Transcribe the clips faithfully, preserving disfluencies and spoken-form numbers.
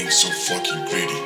being so fucking greedy.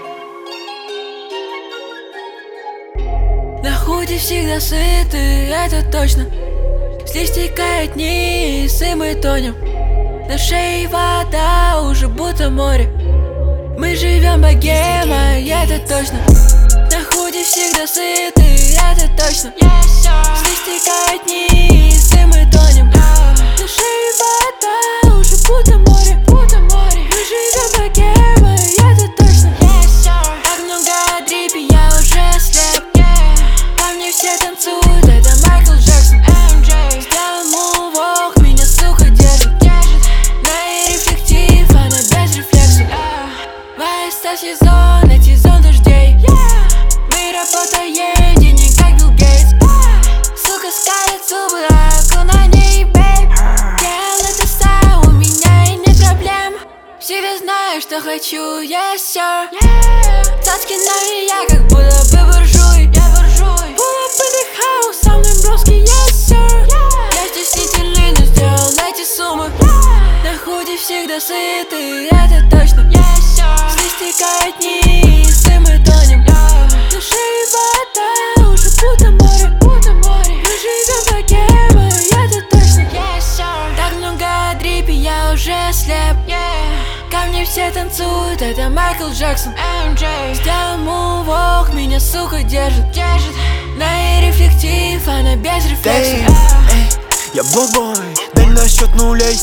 На худи всегда сыты, это точно. Слизь стекает вниз, и мы тонем. На шее вода уже будто море. Мы живем богемой, это точно. На худи всегда сыты, это точно. Слизь стекает вниз, и мы тонем. На шее вода уже будто море. Мы живем богемой, это точно. Так много дрипи, я уже слеп. Камни все танцуют, это Майкл Джексон. Сделал мувок, меня сука держит. На рефлектив, она без рефлексов. Вайста сезон, эти зон дождей. Мы работаем, денег как Билл Гейтс. Сука скалит зубы, а на ней, бейб. Делай это сам, у меня и нет проблем. Всегда знаю, что хочу, yes sir. Цацки на меня, как будто бы буржуй. Pull up in the house, со мной броски, yes sir. Я стеснительный, но сделал эти суммы. На худи всегда сыты, это точно. Слизь стекает вниз, и мы тонем. На шее вода уже будто море. Мы живем богемой, это точно. Так много дрипи, я уже слеп. Камни все танцуют, это Майкл Джексон. Сделал мувок, меня сука держит. На рефлектив, она без рефлексов. Я блокбой, дай на счет нулей.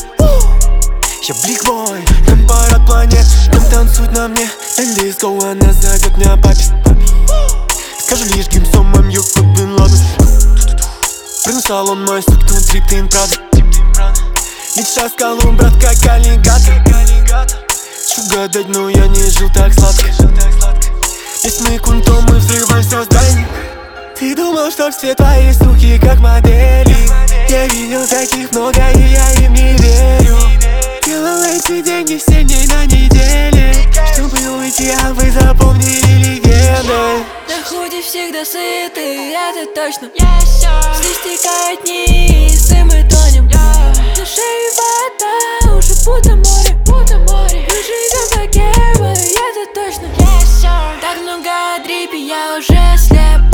Я бликбой, там парад планет, там танцуют на мне. Let's go, она зовет меня папе. Скажу лишь гимсом, I'm you, как Бен Ладен. Прыгну в салон, мой сук, тут трип, ты им правда. Мечта с колумн, брат, как аллигатор. Хочу гадать, но я не жил так сладко. Здесь мы кунтом, мы взрываем все здание. Ты думал, что все твои суки как модели. Я видел таких много, и я им не верю. Делал эти деньги семь дней на неделе, чтобы уйти, а вы запомнили легенды. На худи всегда сыты, это точно. Слизь стекает вниз, и мы тонем. На шее вода уже будто море. Мы живем богемой, это точно. Так много дрипи, я уже слеп.